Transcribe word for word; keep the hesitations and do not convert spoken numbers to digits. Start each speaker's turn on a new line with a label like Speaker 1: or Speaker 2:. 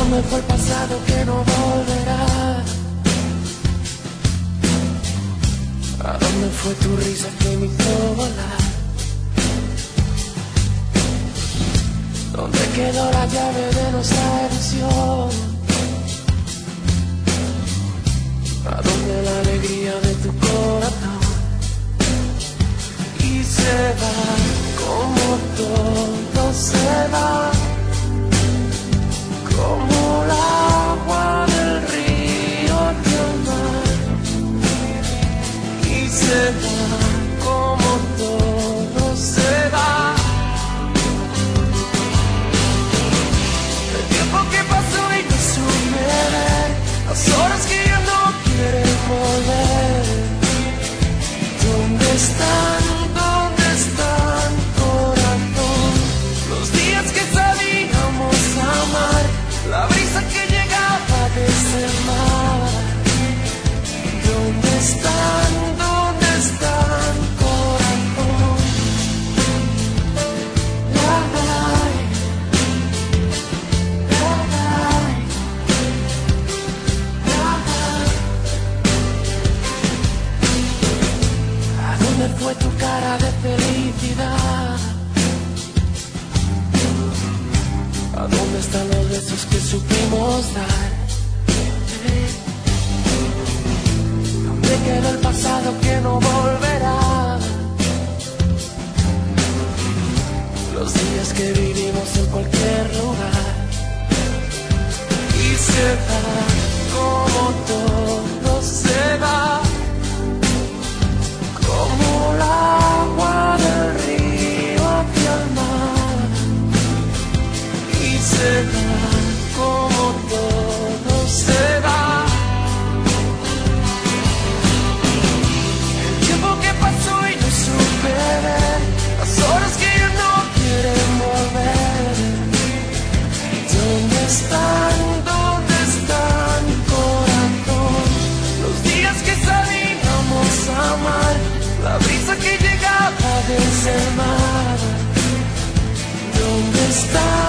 Speaker 1: dónde fue el pasado que no volverá? ¿A dónde fue tu risa que me hizo volar? ¿Dónde quedó la llave de nuestra ilusión? ¿A dónde la alegría de tu corazón? Y se va como todo se va, como el agua del río hacia el mar. Y se va como todo se va. El tiempo que pasó y no supe ver, las horas que ya no quieren volver. ¿Dónde están? ¿Dónde están, corazón? Los días que sabíamos amar, la brisa que llegaba desde el mar. ¿Dónde están? ¿Dónde están, corazón? La, la, la, la, la. ¿A dónde fue tu cara de felicidad? ¿A dónde están los besos que supimos dar? ¿Dónde quedó el pasado que no volverá? Los días que vivimos en cualquier lugar. Y se va como todo se va, como el agua del río hacia el mar. Y se va como todo se va. El tiempo que pasó y no supe ver, las horas que ya no quieren volver. ¿Dónde están? ¿Dónde están, corazón? Los días que sabíamos amar, la brisa que llegaba desde el mar. ¿Dónde están?